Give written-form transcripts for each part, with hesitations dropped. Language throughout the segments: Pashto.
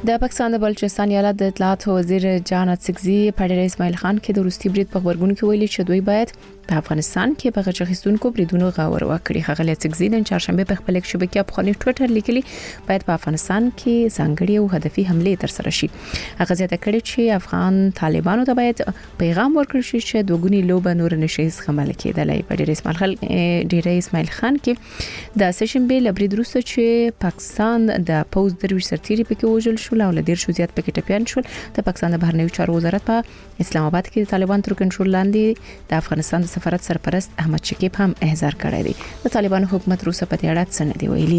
د پاکستان د بلوچستان ایالت د اطلاعات وزیر جان اتسکزي په ډېر اسماعیل خان کې د روسي برید په خبرګون کې ویلي چې دوی باید په افغانستان کې په غچخستونکو بریدونو غور وکړي. هغه اتسکزي د چهارشنبه په خپل شبکې په خپل ټوئیټر لیکلي باید په افغانستان کې ځانګړي او هدفي حمله ترسره شي. هغه زیاته کړې چې افغان طالبانو ته باید پیغام ورکړل شي چې دوګونی لوبه نور نشي زغمل کېدلای. په ډېر اسماعیل خان کې د سشنبه لبرید روسه چې پاکستان د پوز درویش سرتيري پکې وژل شو او لدیر شو زیات پکې ټپيان شول. د پاکستان د بهرنیو چارو وزارت په اسلام آباد کې طالبان تر کنټرول لاندې د افغانستان د سفارت سرپرست احمد شکیب هم احضار کړی دی. د طالبانو حکومت روسه په دې اړه څه نه دی ویلي.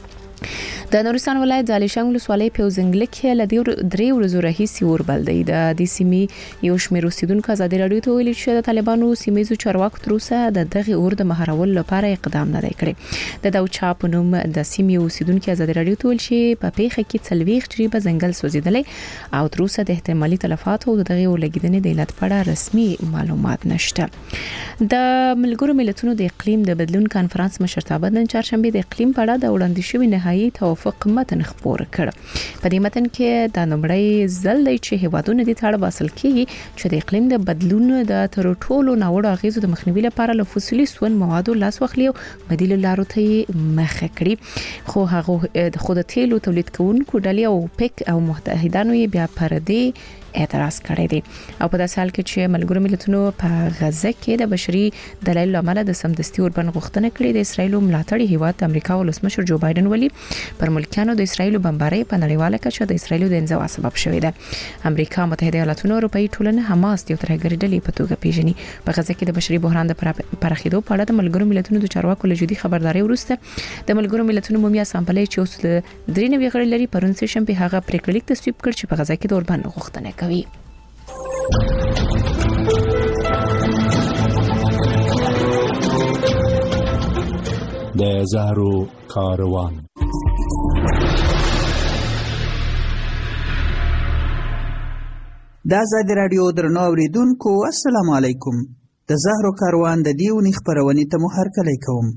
د نورستان ولایت ځالیشنګ ولسوالۍ په زنګل کې لدی درې ورځې راهیسې اوربل دی. د دې سیمې یو شمېر اوسیدونکو ازادي راډیو ته ویلي چې د طالبانو سیمایي چارواکو تر اوسه د دغه اور د مهارولو لپاره اقدام نه دی کړی. د داوچا په نوم د سیمې اوسیدونکو ازادي راډیو ته ویل چې په پیښه کې څلويخ جریبه ځنګل سوځیدلې او تر اوسه د احتمالي تلفاتو د دغه ولګیدنې د علت په اړه رسمي معلومات نشته. د ملګرو ملتونو د اقلیم د بدلون کانفرنس مشرتابه نن چهارشنبه د اقلیم په اړه د وړاندې شوی نهایی توافق متن خبر کړ. په دې متن کې د نومړی ځل دی چې هیوادونه د تاړه باسل کیږي چې د اقلیم د بدلون د تر ټولو ناوړه اغیزو د مخنیوي لپاره له فوسیلي سون موادو لاس واخلي او بدیل لارو ته مخه کړي. خو هغه د تیلو تولید کوونکو ډلې او پک او متحدانو یې بیا پردي اعتراض کړی دی. او په داسې حال کې چې ملګرو ملتونو په غزه کې د بشري دلایل لامل د سمدستي اوربند غوښتنه کړې د اسرایل ملاتړي هیواد امریکا ولسمشر جو بایدن ولی پر ملکانو د اسرایل بمبارۍ په نړیواله کچه د اسرایل د انزوا سبب شوې ده. امریکا متحده ایالاتونو اروپאי ټولنه حماس د ترهګری ډلې په توګه پیژني. په غزه کې د بشري بحران د پراخېدو په اړه د ملګرو ملتونو د چارواکو له جدي خبرداري وروسته د ملګرو ملتونو عمومي اسامبلې چې اوس د 93 غړي لري پرون سشنبه هغه پریکړه لیک تصویب کړ چې په غزه کې د اوربند غوښتنه کوي. د زهرو کاروان. د آزادي راډیو درنو اوریدونکو السلام علیکم. د زهرو کاروان د دې ونې خپرونې ته مو هرکلی کوم.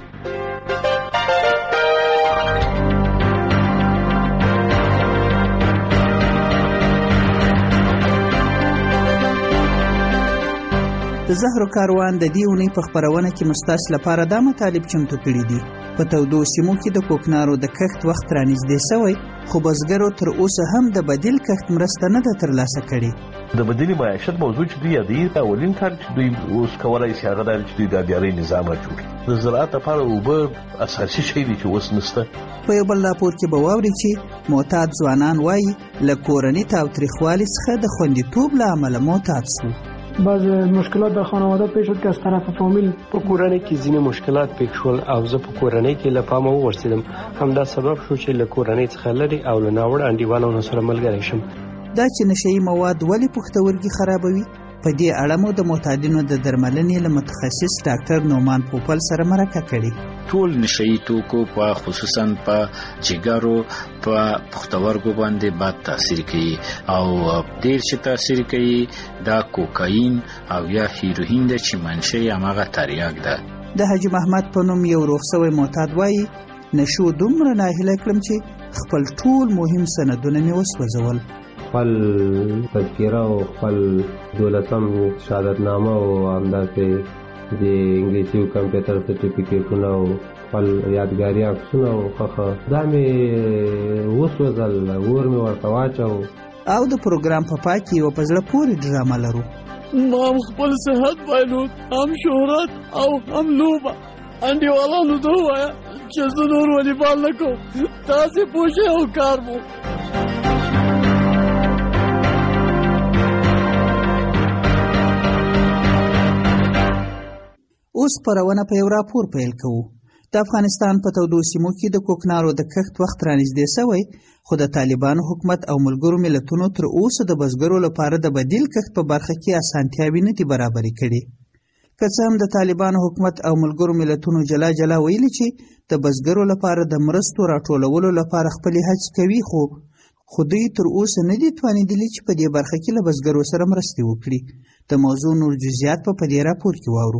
د زهرو کاروان د دې ونې په خپرونه کې مستاس لپاره دا مطالب چمتو کړي دي. په تودو سیمو کې د کوکنارو د کښت وخت رانږدې شوی خو بزګرو تر اوسه هم د بدیل کښت مرسته نه ده ترلاسه کړې. د بدیل معیشت موضوع چې دوی یادوي دا اولین کار چې دوی اوس کولی شي هغه دا چې دوی د اداري نظام راجوړي. د زراعت لپاره اوبه اساسي شی دی چې اوس نشته. په یو بل راپور کې به واوري چې معتاد ځوانان وایي له کورني تاوتریخوالي څخه د خوندیتوب له امله معتاد شو. بعض مشکلات در خانواده پیش شد که از طرف فامیل په کورنۍ کې ځینې مشکلات پیښ شول او زه په کورنۍ کې له پامه وغورځېدم. همدا سبب شو چې له کورنۍ څخه لرې او له ناوړه انډیوالانو سره ملګری شم. دا چې نشهیي مواد ولې پښتورګي خرابوي په دې اړه مو د معتادینو د درملنې له متخصص ډاکټر نومان پوپل سره مرکه کړې. ټول نشهیي توکو په خصوصا په جګرو په پښتورګو باندې بد تاثیر کوي او ډېر چې تاثیر کوي دا کوکاین او یا هیروین د چې منشأ یې هماغه تریاک ده. د حاجي محمد په نوم یو روغ شوی معتاد وایي نشو دومره ناهیله کړم چې خپل ټول مهم سندونه مې وسوځول. خپل تذکره او خپل 12 شهادتنامه او همداسې د انګلیسي او کمپیوټر سرټیفیکیټونه او خپل یادګاري عکسونه او خخه دا مې وسوځل. اور مې ورته واچو. او د پروګرام په پای کې یو په زړه پورې ډرامه لرو. ما خپل صحت بایلود هم شهرت او هم لوبه انډیوالانو ته ووایه چې زه نور والیبال نه کوم تاسې پوښئ او کار مو. اوس خپرونه په یو راپور پیل کوو. د افغانستان په تودو سیمو کې د کوکنارو د کښت وخت رانږدې شوی خو د طالبانو حکومت او ملګرو ملتونو تر اوسه د بزګرو لپاره د بدیل کښت په برخه کې اسانتیاوې نه دي برابرې کړي. که څه هم د طالبانو حکومت او ملګرو ملتونو جلا جلا ویلي چې د بزګرو لپاره د مرستو راټولولو لپاره خپلې هڅې کوي خو دوی تر اوسه نه دي توانېدلي چې په دې برخه کې له بزګرو سره مرستې وکړي. د موضوع نور جزئیات په دې راپور کې واورو.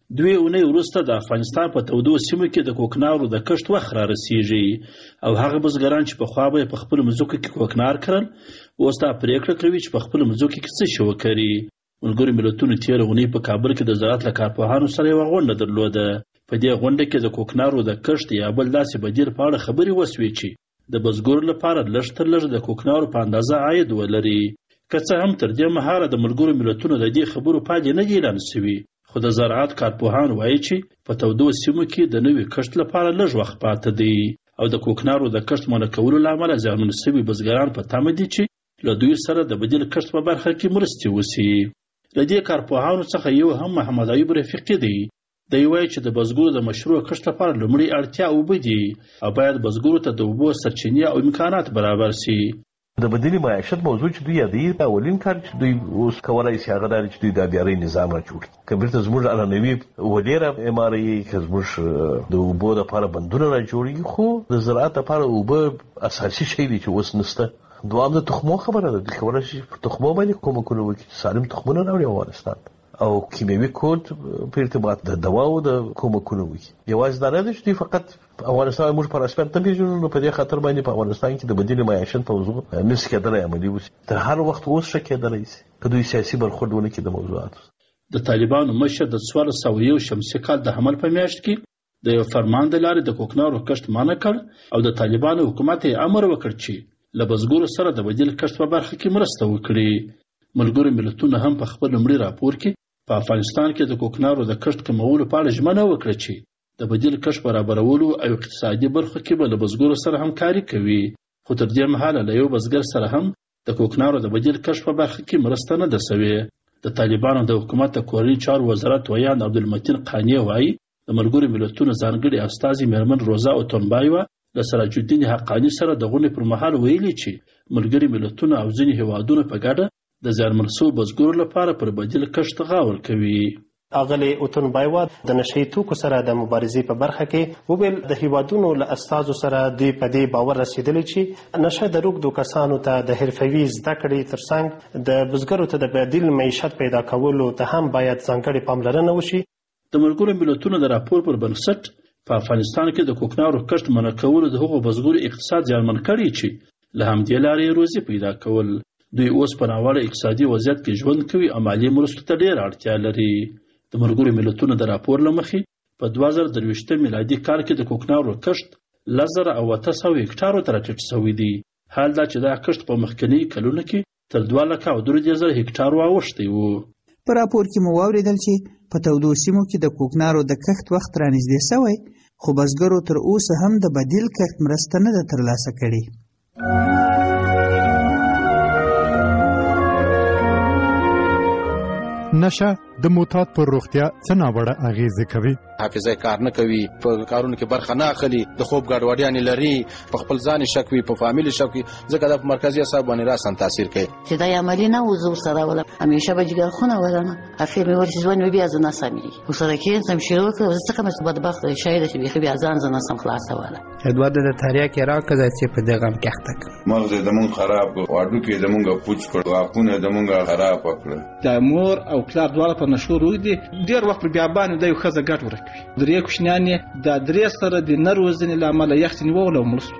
2 اونۍ وروسته د افغانستان په تودو سیمو کې د کوکنارو د کښت وخت را رسیږي او هغه بزګران چې پخوا به په خپلو مځکو کې کوکنار کرل اوس دا پرېکړه کوي چې په خپلو مځکو کې څه شی وکري. ملګرو ملتونو تېره اونۍ په کابل کې د زراعت له کارپوهانو سره یوه غونډه درلوده. په دې غونډه کې د کوکنارو د کښت یا بل داسې بدیل په اړه خبرې وسوې چې د بزګرو لپاره لږ تر لږه د کوکنارو په اندازه عاید ولري. که څه هم تر دې مهاله د ملګرو ملتونو د دې خبرو پایلې نه دي اعلان شوي، خو د زراعت کارپوهان وایي چې په تودو سیمو کې د نوي کښت لپاره لږ وخت پاته دی او د کوکنارو د کښت منع کولو له امله زیانمن شوي بزګران په تمه دي چې له دوی سره د بدیل کښت په برخه کې مرستې وشي. له دې کارپوهانو څخه یو هم محمد ایوب رفیقي دی. دی وایي چې د بزګرو د مشروع کښت لپاره لومړی اړتیا اوبه دي او باید بزګرو ته د اوبو سرچینې او امکانات برابر شي. د بدیلې معیشت موضوع چې دوی یادوي اولین کار چې دوی اوس کولی شي هغه دا چې دوی د آبیارۍ نظام راجوړي. که بیرته زموږ عنعنوي ولې رااعماروي، که زموږ د اوبو دپاره بندونه راجوړي، خو د زراعت لپاره اوبه اساسي شی دی چې اوس نشته. دوام د تخمو خبره ده. دوی کولی شي په تخمو باندې کومکونه وکړي، سالم تخمونه راوړي افغانستان او کیمیاوي کود په ارتباط د دواو د کومکونه وکړي. یوازې دا نه ده چې دوی فقط افغانستان موږ په رسمیت نه پېژنو، نو په دې خاطر باندې په افغانستان کې د بدیل معیشت موضوع نشي کېدلی عملي وشي. تر هر وخت اوس ښه کېدلی شي که دوی سیاسي برخورد ونه کړي د موضوعاتو. د طالبانو مشر د 1401 شمسي کال د حمل په میاشت کې د یو فرمان د لارې د کوکنارو کښت منع کړ او د طالبانو حکومت یې امر وکړ چې له بزګرو سره د بدیل کښت په برخه کې مرسته وکړي. ملګرو ملتونو هم په خپل لومړي راپور کې په افغانستان کې د کوکنارو د کښت کمولو په اړه ژمنه وکړه چې د بدیل کښت برابرولو او اقتصادي برخو کې به له بزګرو سره همکاري کوي. خو تر دې مهاله له یو بزګر سره هم د کوکنارو د بدیل کښت په برخه کې مرسته نه ده سوې. د طالبانو د حکومت د کورني چارو وزارت ویان عبدالمتین قانی وایي د ملګرو ملتونو ځانګړي استازي میرمن روزا اوتونبایوا د سراج الدین حقانی سره د غونډې پر مهال ویلي چې ملګري ملتونه او ځینې هیوادونه په ګډه د زیانمن شوو بزګرو لپاره پر بدیل کښت غور کوي. اغلی اوتونبایوا د نشهیي توکو سره د مبارزې په برخه کې وویل د هیوادونو له استازو سره دوی په دې باور رسېدلی چې نشه د روږدو کسانو ته د حرفوي زده کړې ترڅنګ د بزګرو ته د بدیل معیشت پیدا کولو ته هم باید ځانګړې پاملرنه وشي. د ملګرو ملتونو د راپور پر بنسټ په افغانستان کې د کوکنارو کښت منع کولو د هغو بزګرو اقتصاد زیانمن کړی چې له همدې لارې روزي پیدا کول. دوی اوس په ناوړه اقتصادي وضعیت کې ژوند کوي او مالي مرستو ته ډېره اړتیا لري. د ملګرو ملتونو د راپور له مخې په 2023 میلادي کال کې د کوکنارو کښت 10,800 هکټارو ته راټیټ شوی دی. حال دا چې دا کښت په مخکني کلونو کې تر 2,03,000 هکټارو اوښتی و. په راپور کې مو واورېدل چې په تودو سیمو کې د کوکنارو د کښت وخت رانږدې شوی، خو بزګرو تر اوسه هم د بدیل کښت مرسته نه ده ترلاسه کړې. نشه د معتاد پر روغتیا څه ناوړه اغیزې کوي؟ حافظه کار نه کوي، په کارونو کې برخه نه اخلي، د خوب ګډوډیانې لري، په خپل ځان شک وي، په فامیل شک وي، ځکه د مرکزي اعصاب باندې راسن تاثیر کوي. چې دا عملی نه و زور سره ولا همیشه به جګر خونه ولنه اخر مې ورته ځوان بیا زنه سمي و سره کې سم شروع کړ ځکه مې بدبخت شاید چې بیا ځان زنه سم خلاصه ولا ادوار د تاریخ کې راکړه چې په دغه کې اخته مغز دمون خراب واډو کې دمونګه پوچ کړ واپونه دمونګه خراب کړ. د مور او پلار دواړه په نشو روغ دي، ډیر وخت بیا باندې د یو خزه ګټ ورکوي. درې کوشنیانې د درې سره د نروزنې لامل یخت نیول او ملس.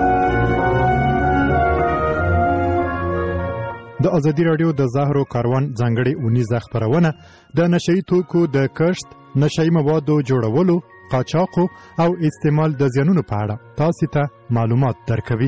د ازادي رادیو د زهرو کاروان ځانګړي اونیزه خبرونه د نشئی توکو د کښت، نشئی موادو جوړولو، قاچاق او استعمال د زیانونو په اړه تاسو ته معلومات درکوي.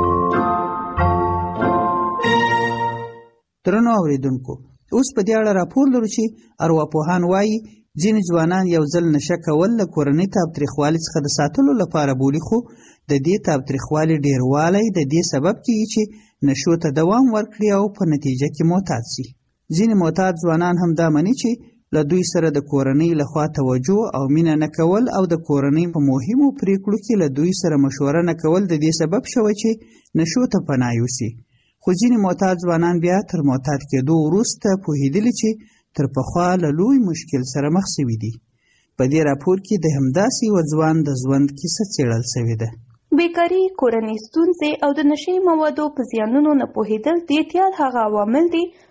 درنو اوریدونکو، اوس په دې اړه راپور لرو چې ارواپوهان وایي ځینې ځوانان یو ځل نشه کول له کورنۍ تاوتریخوالي څخه د ساتلو لپاره بولي، خو د دې تاوتریخوالي ډیروالی د دې سبب کیږي چې نشو ته دوام ورکړي او په نتیجه کې معتاد شي. ځینې معتاد ځوانان هم دا مني چې له دوی سره د کورنۍ لخوا توجه او مینه نه کول او د کورنۍ په مهمو پریکړو کې له دوی سره مشوره نه کول د دې سبب شوی چې نشو ته پناه یوسي. خو ځینې معتاد ځوانان بیا تر معتاد کېدو وروسته پوهېدلي چې تر پخوا له لوی مشکل سره مخ شوي دي. په دې راپور کې د همداسې یو ځوان د ژوند کیسه څېړل شوې ده. بیکاري، کورنۍ ستونزې او د نشي موادو په زیانونو نه پوهېدل د اعتیاد هغه عوامل دي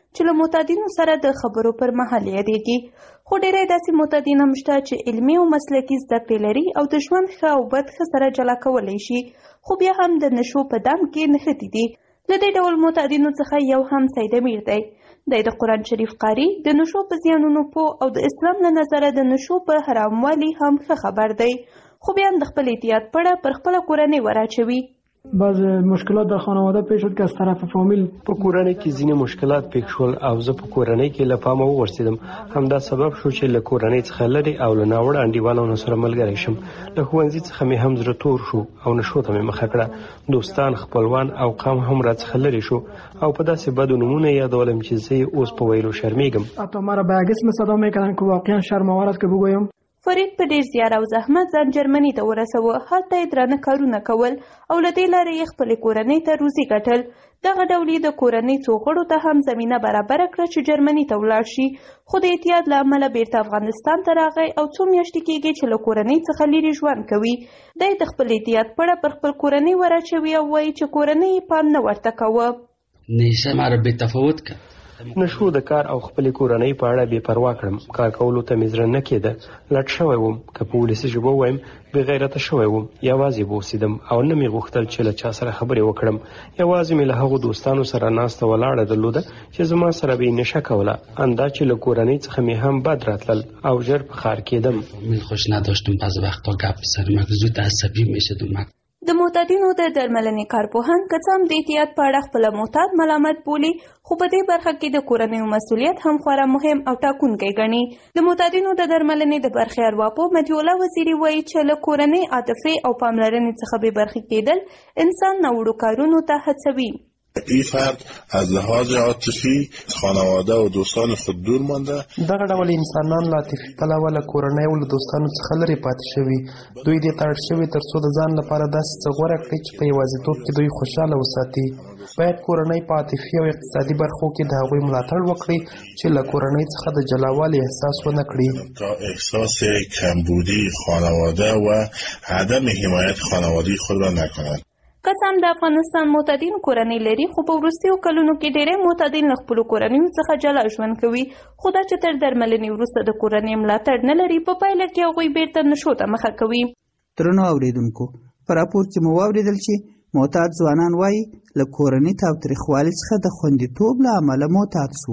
چې له معتادینو سره د خبرو پر مهال یادېږي. خو ډېری داسې معتادین هم شته چې علمي او مسلکي زده کړې لري او د ژوند ښه او بد ښه سره جلا کولی شي، خو بیا هم د نشو په دام کې نښتي دي. له دې ډول معتادینو څخه یو هم سید امیر دی. دی د قرآن شریف قاري، د نشو په زیانونو پوه او د اسلام له نظره د نشو په حراموالي هم ښه خبر دی، خو بیا هم د خپل احتیاط پړه پر خپله کورنۍ وراچوي. بعض مشکلات در خانواده پیش شد که از طرف فامیل په کورنۍ کې ځینې مشکلات پیښ شول او زه په کورنۍ کې له پامه وغورځېدم. همدا سبب شو چې له کورنۍ څخه لرې او له ناوړه انډیوالانو سره ملګری شم. له ښوونځي څخه مې هم زړه تور شو او نشو ته مې مخه کړه. دوستان، خپلوان او قوم هم راڅخه لرې شو او په داسې بدو نومونه یادولم چې زه یې اوس په ویلو شرمېږم. حتی مرا به یک اسم صدا میکردن که واقعا شرم‌آور است که بگویم. فرید په ډېر زیار او زحمت ځان جرمني ته ورسوه. هلته یې درانه کارونه کول او له دې لارې یې خپلې کورنۍ ته روزي ګټل. دغه ډول یې د کورنۍ څو غړو ته هم زمینه برابره کړه چې جرمني ته ولاړ شي، خو د احتیاط له امله بیرته افغانستان ته راغی او څو میاشتې کېږي چې له کورنۍ څخه لرې ژوند کوي. دی د خپل احتیاط پړه پر خپل کورنۍ وراچوي او وایي چې کورنۍ یې پام نه ورته کوه. نیشه ما را بې تفاوت کړ. نشو د کار او خپلې کورنۍ په اړه بې پروا کړم. کار کولو ته مې زړه نه کېده. لټ شوی وم، که په ولسي ژبه ووایم بې غیرته شوی وم. یوازې به اوسېدم او نه مې غوښتل چې له چا سره خبرې وکړم. یوازې مې له هغو دوستانو سره ناسته ولاړه درلوده چې زما سره به یې نشه کوله. اندا چې له کورنۍ څخه مې هم بد راتلل او ژر په ښار کېدم. من خوش نداشتم بعض وقتا گپ بزنم، زود عصبی میشدم. د معتادینو د درملنې کارپوهان که څه هم د احتیاط په اړه خپله معتاد ملامت بولي، خو په دې برخه کې د کورنیو مسؤلیت هم خورا مهم او ټاکونکی ګڼي. د معتادینو د درملنې د برخې ارواپوه مهدي الله وزیري وایي چې له کورنۍ عاطفې او پاملرنې څخه بې برخې کېدل انسان ناوړو کارونو ته هڅوي. این فرد از لحاظ عاطفی خانواده و دوستان خود دور مانده. دغه ډول انسانان له عاطفي پلوه له کورنۍ او له دوستانو څخه لرې پاتې شوي. دوی دې ته اړ شوي تر څو د ځان لپاره داسې څه غوره کړي چې په یوازیتوب کې دوی خوشحاله وساتي. باید کورنۍ په عاطفي او اقتصادي برخو کې د هغوی ملاتړ وکړي چې له کورنۍ څخه د جلاوالي احساس ونه کړي. تا احساس کمبودی خانواده و عدم حمایت خانوادگی خود را نکنند. که څه هم د افغانستان معتادین کورنۍ لري، خو په وروستیو کلونو کې ډېری معتادین له خپلو کورنیو څخه جلا ژوند کوي. خو دا چې تر درملنې وروسته د کورنۍ ملاتړ نه لري، په پایله کې هغوی بیرته نشو ته مخه کوي. درنو اوریدونکو، په راپور کې مو واورېدل چې معتاد ځوانان وایي له کورني تاوتریخوالي څخه د خوندیتوب له امله معتاد سو.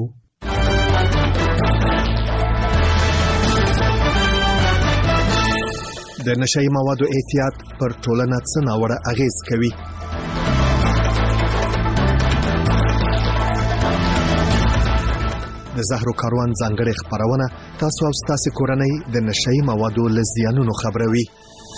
د نشهیي موادو احتیاط پر ټولنه څه ناوړه اغیز کوي؟ د زهرو کاروان ځانګړې خپرونه تاسو او ستاسو کورنۍ د نشهیي موادو له زیانونو خبروي.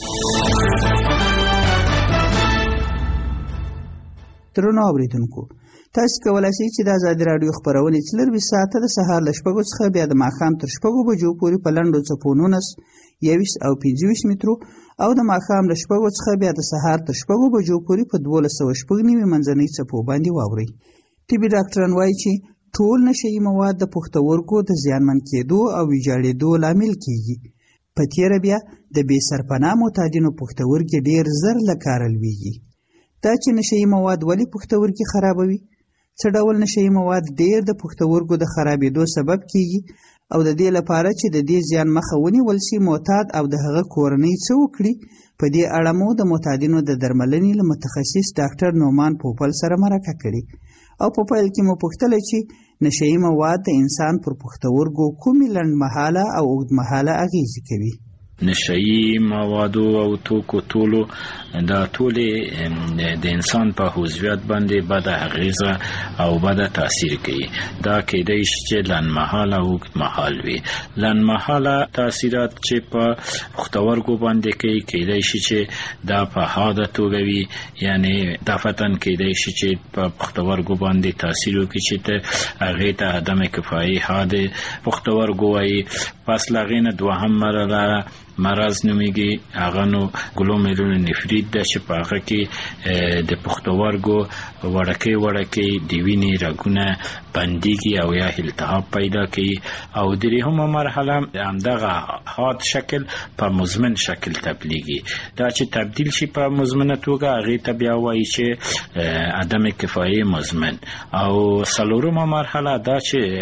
درنو اوریدونکو، تاسو کولای شئ چې د ازادي راډیو خبرونه 24 ساعته د سهار له 6 څخه بیا د ماښام تر 6 بجو پورې په لنډو څپو 19 21 او 25 مترو او د ماښام له 6 څخه بیا د سهار تر 6 بجو پورې په 1290 منځنۍ څپو باندې واورئ. طبي ډاکټران وایي چې ټول نشهیي مواد د پښتورګو د زیانمن کېدو او ویجاړېدو لامل کیږي. په تیره بیا د بې سرپناه معتادینو پښتورګي ډېر زر له کاره لویږي. دا چې نشهیي مواد ولې پښتورګي خرابوي؟ څه ډول نشهیي مواد ډېر د پښتورګو د خرابېدو سبب کیږي او د دې لپاره چې د دې زیان مخه ونیول شي معتاد او د هغه کورنۍ څه وکړي؟ په دې اړه مو د معتادینو د درملنې له متخصص ډاکټر نومان پوپل سره مرکه کړې او په پیل کې مو پوښتله چې نشهیي مواد د انسان پر پښتورګو کومې لنډمهاله او اوږدمهاله اغېزې کوي. نشهیي موادو او توکو ټولو دا ټولې د انسان په هویت باندې بده اغیزه او بده تاثیر کوي. دا کېدای شي چې لنډمهاله او اوږدمهاله وي. لنډمهاله تاثیرات چې په پښتورګو باندې کوي کېدای شي چې دا په حاده توګه وي، یعنی دفتن کېدای شي چې په پښتورګو باندې تاثیر وکړي چې هغې ته عدم کفایي حاده پښتورګو وایي. پس له هغې نه دوهم مرحله مرض نومیږي هغه نو ګلومرولونیفریت د چې په هغه کې د پښتورګو وړکې د وینې رګونه بنديږي او یا التهاب پیدا کوي او درېیمه مرحله همدغه حاد شکل په مزمن شکل تبدیلېږي. دا چې تبدیل شي په مزمنه توګه هغې ته بیا وایي چې عدم کفایه مزمن. او څلورمه مرحله دا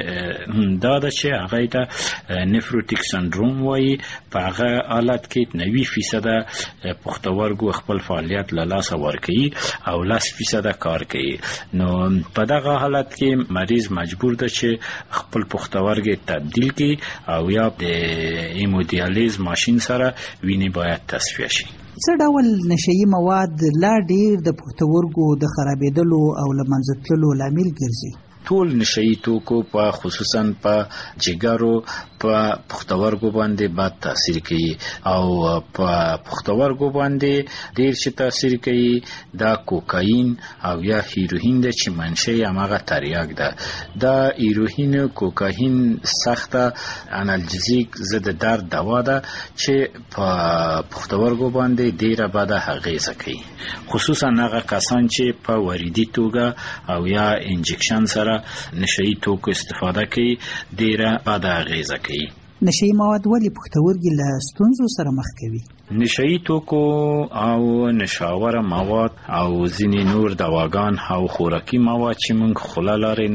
ده چې هغې ته نفروټیک سندروم وایي. په هغه حالت کې 90% پښتورګو خپل فعالیت له لاسه ورکوي او 10% کار کوي. نو په دغه حالت کې مریض مجبور ده چې خپل پښتورګي تبدیل کړي او یا د هیمودیالیز ماشین سره وینې باید تصفیه شي. څه ډول نشهیي مواد لا ډیر د پښتورګو د خرابېدلو او له منځه تللو لامل ګرځي؟ ټول نشهیي توکو په خصوصا په جګرو په پښتورګو باندې بد تاثیر کوي او په پښتورګو باندې ډیر چې تاثیر کوي دا کوکاین او یا هیروین د چې منشأ یې هغه تریاک ده. دا هیروین کوکاین سخته انالجزیک ضد درد دوا ده چې په پښتورګو باندې ډیره بده اغیزه کوي، خصوصا هغه کسان چې په وریدي توګه او یا انجکشن سره نشهیي توکو استفاده کوي ډیره بده اغیزه کوي. نشهیي مواد ولې پښتورګي له ستونزو سره مخ کوي؟ نشهیي توکو او نشاوره مواد او ځینې نور دواګان او خوراکي مواد چې موږ خوله لارې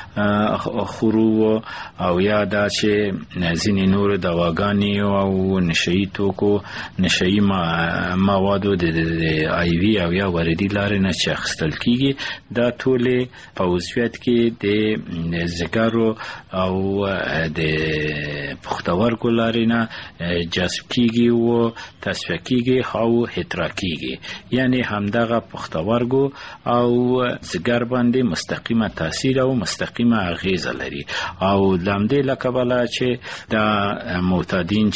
نه خورو او یا دا چې ځینې نور دواګانې او نشهیي توکو نشهیي موادو د آی وي او یا وردي لارې نه چې اخیستل کیږي دا ټولې په عضویت کې د ځګرو او د پښتورګو لارې نه جذب کیږي او تصفیه کیږي او هترا کیږي. یعنی همدغه پښتورګو او ځګر باندې مستقیمه تاثیر او مستقیمه اغیزه لري او لامدې لکبله چې دا معتادین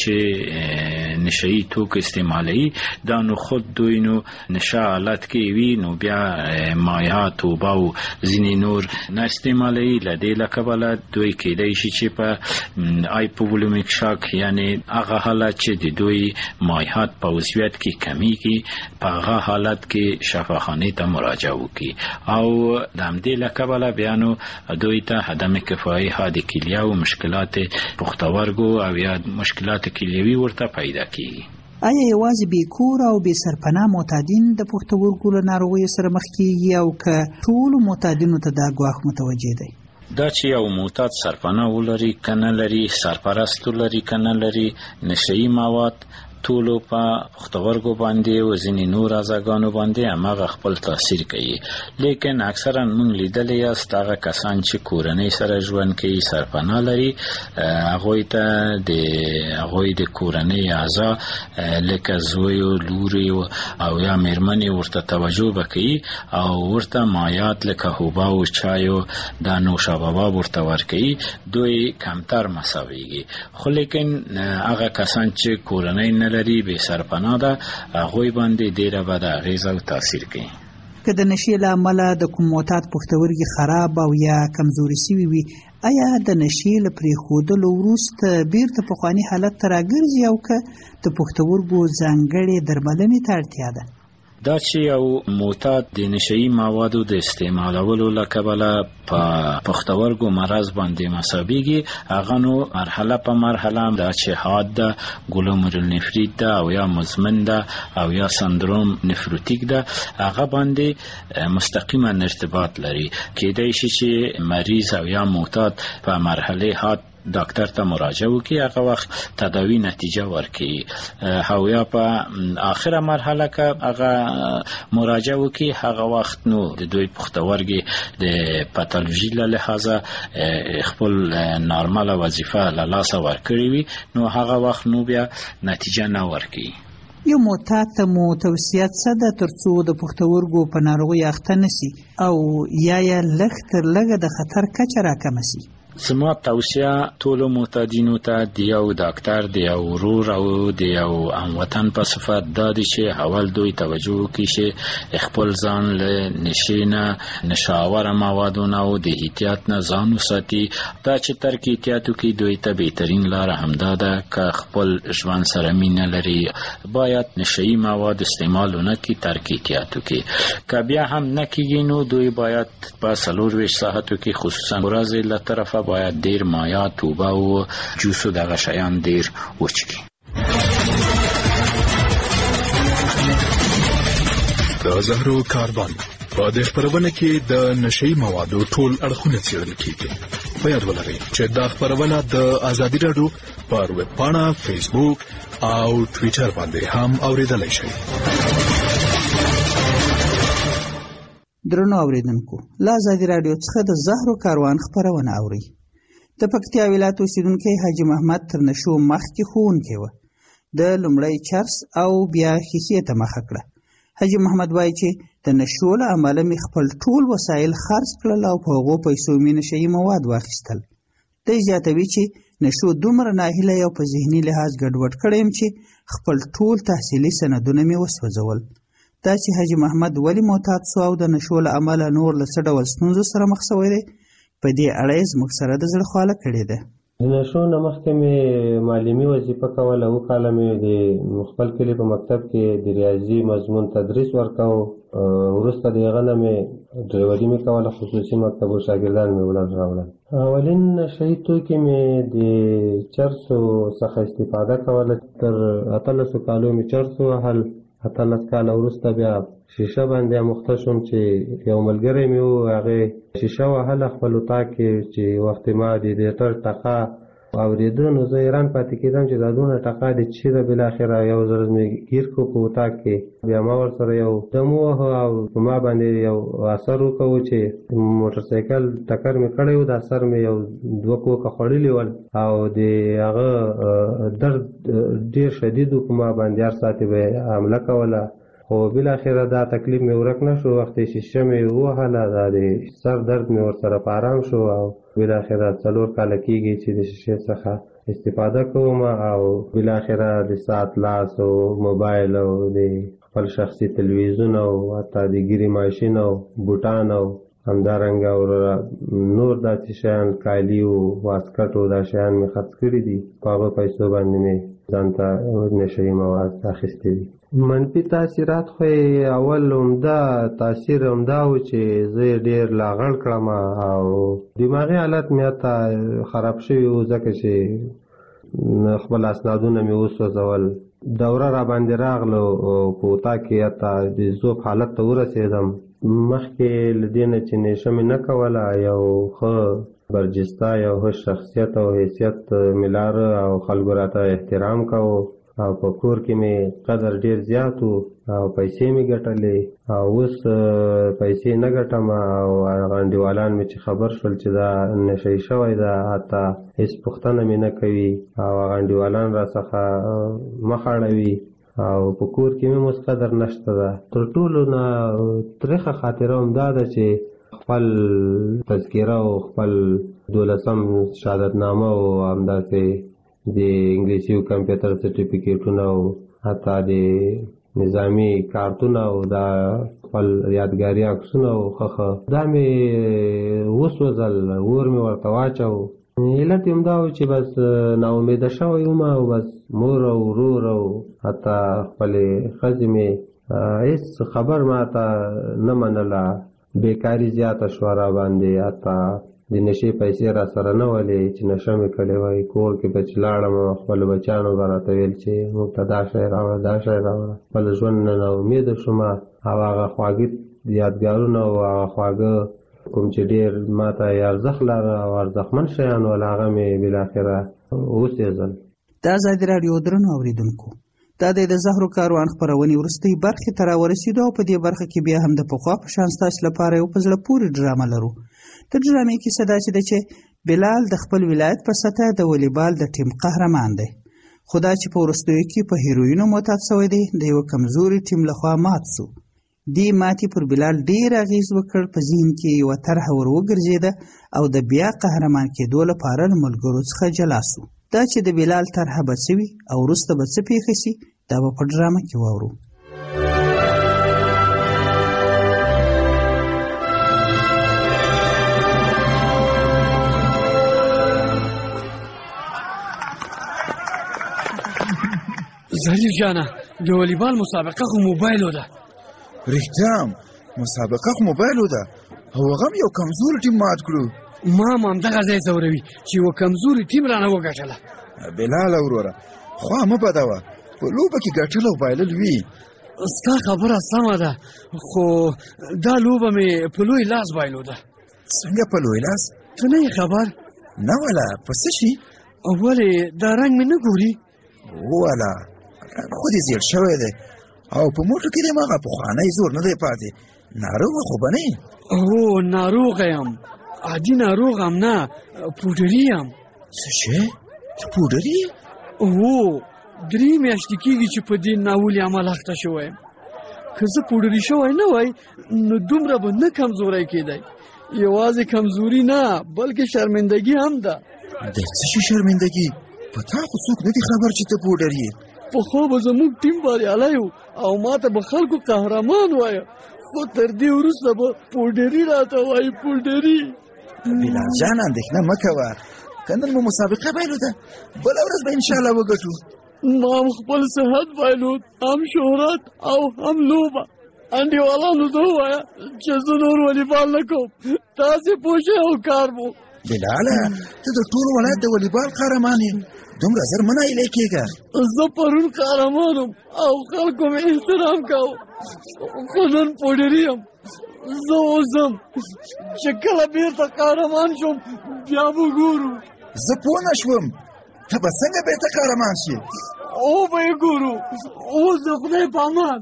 چې نشهیي توکو استعمالوي دا نو خود دوی نو نشه حالت کې وي نو بیا مایعات توبه او ځینې نور نه استعمالوي. لدې لکبله دوی کېدای شي چې په هایپوولمیک شاک یعنی هغه حالت چې د دوی مایعات په عضویت کې کمیږي په هغه حالت کې شفاخانه ته مراجعه وکړي او د همدې له کبله بیا نو دوی ته عدم کفایه حاد کلیه او مشکلات پښتورګو او یا مشکلات کلیوي ورته پیدا کیږي. آیا یوازې بې کور او بې سرپناه معتادین د پښتورګو له ناروغیو سره مخ کیږي او که ټولو معتادینو ته دا ګواښ متوجه دی؟ دا چې یو معتاد سرپناه ولري کنه لري، سرپرست ولري کنه لري، نشهیي مواد ټولو په پښتورګو باندې او ځینې نور اعضاګانو باندې هماغه خپل تاثیر کوي. لیکن اکثرا موږ لیدلی یاست هغه کسان چې کورنۍ سره ژوند کوي سرپناه لري هغوی ته د هغوی د کورنۍ اعضا لکه زوی او لوري او یا میرمنې ورته توجه وکړي او ورته مایعات لکه حبوبه او چای او دا نوشابه ورته ورکوي دوی کمتر مساویږي. خو لیکن هغه کسان چې کورنۍ نه لري به سرپناه ده هغوی باندې ډیره بده اغیزه او تاثیر کوي. که د نشې له امله د کوم معتاد پښتورګي خراب او یا کمزوري شوي وي آیا د نشې له پرېښودلو وروسته بیرته پخواني حالت ته راګرځي او که د پښتورګو ځانګړې درملنې ته اړتیا ده؟ دا چې یو معتاد د نشهیي موادو د استعمالولو له کبله په پښتورګو مرض باندې مصابېږي هغه نو مرحله په مرحله دا چې حاد ده، ګلومرولونیفریت ده او یا مزمن ده او یا سندروم نفروتیک ده هغه باندې مستقیما ارتباط لري. کېدای شي چې مریض او یا معتاد په مرحله حاد ډاکټر ته مراجعه وکړي هغه وخت تداوی نتیجه ورکړي او یا په آخره مرحله کې هغه مراجعه وکړي هغه وخت نو د دوی پښتورګي د پاتولوژي له لحاظه خپل نارماله وظیفه له لاسه ورکړي وي نو هغه وخت نو بیا نتیجه نه ورکړي. یو معتاد ته مو توصیه څه ده ترڅو د پښتورګو په ناروغۍ اخته نشي او یا لږ تر لږه د خطر کچه راکمه شي؟ زما توصیه ټولو معتادینو ته د یو ډاکټر د یو ورور او د یو هموطن په صفت دا دی چې اول دوی توجه وکړي چې خپل ځان له نشې نه نشاوره موادو نه او د احتیاط نه ځان وساتي. دا چې ترک احتیاط وکړي دوی ته بهترین لاره همدا ده که خپل ژوند سره مینه لري باید نشه‌یي مواد استعمال ونه کړي، ترک احتیاط وکړي. که بیا هم نه کېږي نو دوی باید په 24 ساعتو کې خصوصا ورځې له طرفه باید ډیر مایعات اوبه او جوس او دغه شیان ډیر وڅښي. د زهرو کاروان په دې خبرونه کې د نشه‌یي موادو ټول اړخونه څېړل کېږي. په یاد ولرئ چې دا خبرونه د ازادي راډیو پر ویب پاڼه، فیسبوک او ټویټر باندې هم اورېدلای شئ. درنو اوریدونکو، له ازادي راډیو څخه د زهرو کاروان خبرونه اورئ. د پکتیا ولایت اوسیدونکی حاجي محمد تر نشو مخکې ښوونکی و. د لومړی چرس او بیا ښیښې ته مخه کړه. حاجي محمد وایي چې د نشو له امله مې خپل ټول وسایل خرڅ کړل او په هغو پیسو مې نشه‌یي مواد واخیستل. دی زیاتوي چې نشو دومره ناهیلی او په ذهني لحاظ ګډوډ کړی یم چې خپل ټول تحصیلي سندونه مې وسوځول. دا چې حاجي محمد ولې معتاد سو او د نشو له امله نور له څه ډول ستونزو سره مخ شوی دی، په دې اړه یې زموږ سره د زړه خواله کړې ده. د نشو نه مخکې مې معلمي وظیفه کوله. اووه کاله مې د خپل کلي په مکتب کې د ریاضي مضمون تدریس ورکاو. وروسته د هغه نه مې ډریوري مې کوله، خصوصي مکتبو شاګردان مې وړل راوړل. اولین نشه‌یي توکي مې د چرسو څخه استفاده کوله. تر 18 کالو مې چرس ووهل. 18 کاله وروسته بیا شیشه باندې اموخته شوم چې یو ملګری مې و، هغې شیشه وهله خپل اطاق کې چې وخت ما د ریډیټر ټقا اورېده نو زه حیران پاتې کېدم چې دا دونه ټقا دې څه ده. بالاخره یو ځل مې ګیر کړو په اطاق کې. بیا ما ورسره یو دم ووهه او په ما باندې یو اثر وکړو چې موټرسایکل ټکر مې کړی و. دا سر مې یو 2 کوکه خوړلي ول او د هغه درد ډېر شدید و. په ما باندې هر ساعت به حمله کوله، خو بالاخره دا تکلیف مې ورک نه شو. وخت شیشه مې ووهله، دا د سر درد مې ورسره په آرام شو او بالاخره 4 کاله کېږي چې د شیشې څخه استفاده کوم او بالاخره د ساعت لاس او موبایل او د خپل شخصي تلویزیون او حتی د ګیري ماشین او بوټان او همدارنګه نور داسې شیان، کالي او واسکټ او دا شیان مې خرڅ کړي دي. په هغو پیسو باندې مې ځان ته نشه‌یي مواد اخیستي دي. منفي تاثیرات خو اول عمده تاثیر عمده و چې زه یې ډېر لاغړ کړم او دماغي حالت مې حتی خراب شوي و، ځکه چې خپل اسنادونه مې وسوځول. دوره را باندې راغله او په اطاق کې حتی د ذوب حالت ته ورسېدم. مخکې له دې نه چې نشه مې نه کوله، یو ښه برجسته یو ښه شخصیت او حیثیت مې لاره او خلکو راته احترام کوو او په کور کې مې قدر ډېر زیات و او پیسې مې ګټلې. او اوس پیسې نه ګټم او هغه انډیوالان مې چې خبر شول چې دا نشه‌یي شوی ده حتی هېڅ پوښتنه مې نه کوي او هغه انډیوالان راڅخه مخ اړوي او په کور کې مې اوس قدر نشته ده. تر ټولو نه تریخه خاطره همدا ده چې خپل تذکره او خپل 12م شهادتنامه او همداسې د انګلیسي او کمپیوټر سرټیفیکیټونه او حتی د نظامي کارتونه او دا خپل یادګاري عکسونه او ښه دا مې وسوځل، اور مې ورته واچو. علت یې همدا و چې بس ناامیده شوی وم او بس مور او ورور او حتی خپلې ښځې مې هېڅ خبر ما ته نه منله. بیکاري زیاته شوه را باندې، حتی د نشې پیسې را سره نه ولې چې نشه مې کړې وای. کور کې به چې لاړم خپلو بچیانو به راته ویل چې موږ ته دا شی راوړه دا شی راوړه. خپل ژوند نه ناامیده شوم او هغه خواږه یادګارونه او هغه خواږه کوم چې ډېر ما ته یې ارزښت لاره او ارزښتمن شیان ول هغه مې بالاخره وسېزل. د ازادي راډیو درنو اورېدونکو، دا د زهرو کاروان خپرونې وروستۍ برخې ته راورسېدو او په دې برخه کې بیا هم د پخوا په شان ستاسو لپاره یو په زړه پورې ډرامه لرو. د ډرامې کیسه داسې ده چې بلال د خپل ولایت په سطحه د والیبال د ټیم قهرمان دی، خو دا چې په وروستیو کې په هیروینو معتاد شوی دی د یوه کمزوري ټیم لخوا مات شو. دې ماتې پر بلال ډېر اغېز وکړ. په ذهن کې یوه طرحه ور وګرځېده او د بیا قهرمان کېدو لپاره له ملګرو څخه جلا سو. دا چې د بلال طرحه به څه وي او وروسته به څه پېښه سي، دا به په ډرامه کې واورو. ظریف جانه د والیبال مسابقه خو موبایلو ده. رښتیا مسابقه خو موبایلو ده او هغه هم یو کمزوري ټیم مات کړو. ما هم همدغه ځای ځوروي چې یوه کمزوري ټیم رانه وګټله. بلاله وروره خوا مه بدوه، په لوبه کې ګټل او بایلل وي. ستا خبره سمه ده، خو دا لوبه مې په لوی لاس بایلوده. څنګه په لوی لاس؟ ته نه یې خبر؟ نه والا، په څه شي؟ ولې دا رنګ مې نه ګوري؟ والا خو دې زیړ شوی دی او په موټو کې دې مغه پخوانی زور نه دی پاتې. ناروغه خو به نه یې؟ هو ناروغه یم، عادي ناروغ هم نه، پوډري یم. څه شی؟ ته پوډري یې؟ هو 3 میاشتې کېږي چې په دې ناولي عمل اخته شوی یم. که زه پوډري شوی نه وای نو دومره به نه کمزوری کېدی. یوازې کمزوري نه بلکې شرمندګي هم ده. د څه شي شرمندګي؟ په تا خو څوک نه دي خبر چې ته پوډر یې. پخوا به زموږ ټیم بریالی و او ما ته به خلکو قهرمان وایه، خو تر دې وروسته به پوډري راته وایي. پوډري بلال جان اندېښنه مه کوه، که نن مو مسابقه بایلوده بله ورځ به انشاءالله وګټو. ما هم خپل صحت بایلود، هم شهرت او هم لوبه. انډیوالانو ته ووایه چې زه نور والیبال نه کوم، تاسې پوه شئ او کار مو. بلاله ته د ټول ولایت د والیبال قهرمان یې، دومره زر مه نایلې کېږه. زه پرون قهرمان وم او خلکو مې احترام کاوه، خو نن پوډري یم. زه اوس ځم چې کله بیرته قهرمان شوم بیا به ګورو. زه پوه نه شوم ته به څنګه بیرته قهرمان شې؟ او به یې ګورو. اوس د خدای په امان.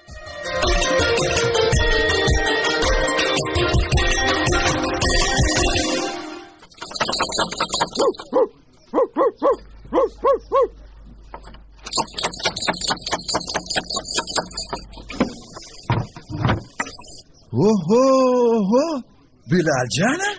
اوهو بلال جانه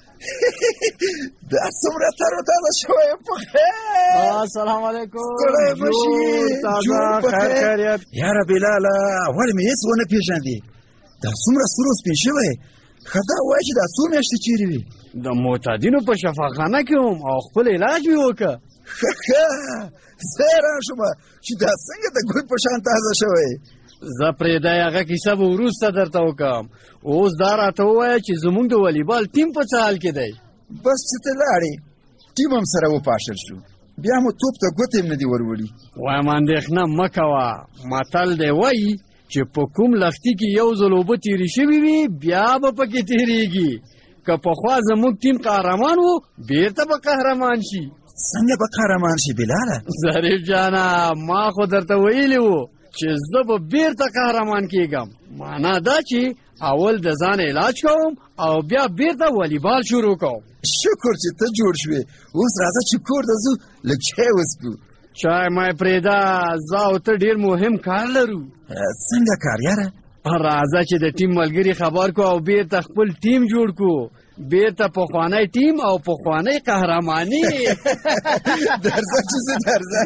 دا څومره تر تازه شوی یم. په خیر السلام علیکم. ستړی بشي جوړ خیر خیریت. یاره بلاله ولې مې هېڅ ونه پېژندې؟ دا څومره سور و سپین شوی، ښه دا ووایه چې دا څو میاشتې چیرې وي؟ د معتادینو په شفاخانه کې وم او خپل علاج مې وکړه. ښه زه حیران شومه چې دا څنګه د ګل په شان تازه شوی. زه پرېږدی هغه کیسه به وروسته درته وکړم. اوس دا راته ووایه چې زموږ د والیبال ټیم په څه حال کې دی؟ بس چې ته لاړې ټیم هم سره وپاشل شو، بیا مو توپ ته ګوتې هم نه دي وروړي. وایم اندېښنه مه کوه، متل دی وایي چې په کوم لښتي کې یو ځل اوبه تېرې شوي وي بیا به پکې تېرېږي. که پخوا زموږ ټیم قهرمان و بیرته به قهرمان شي. څنګه به قهرمان شي بلاله؟ ظریف جانه ما خو درته ویلي وو چې زه به بیرته قهرمان کېږم. معنا دا چې اول د ځان علاج کوم او بیا بیرته والیبال شروع کوم. شکر چې ته جوړ شوې. اوس راځه چې کور ته ځو لږ چای وڅښو. چای مه پرېږده، زه او ته ډېر مهم کار لرو. څنګه کار یاره؟ راځه چې د ټیم ملګري خبر کو او بیرته خپل ټیم جوړ کو، بیرته پخوانی ټیم او پخوانی قهرماني. درځه چې زه درځه.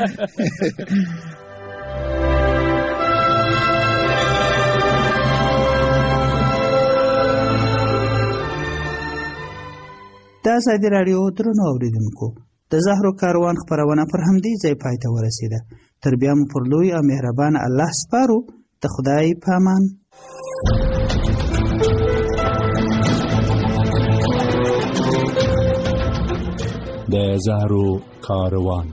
د ازادي راډیو درنو اوریدونکو، د زهرو کاروان خپرونه پر همدې ځای پای ته ورسېده. تر بیا مو پر لوی او مهربان الله سپارو. د خدای په امان. د زهرو کاروان.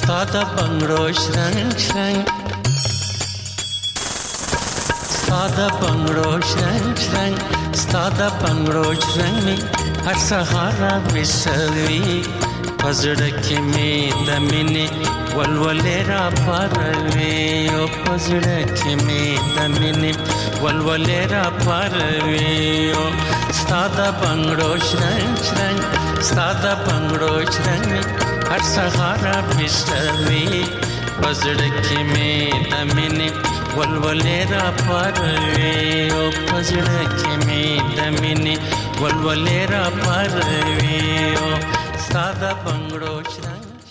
ستا د بنگړو شرنګ شرنګ ستا د بنگړو شرنګ شرنګ ستا د بنگړو شرنګ می هر سهار وسوي پزړه کې می د مینې ولولې را پروي او پزړه کې می د مینې ولولې را پروي او ستا د بنگړو شرنګ شرنګ ستا د بنگړو شرنګ هر سهار وسوي پزړه کې می د مینې ولولې را پروي او پزړه کې می د مینې ولولې را پروي او ستا د بنگړو شرنګ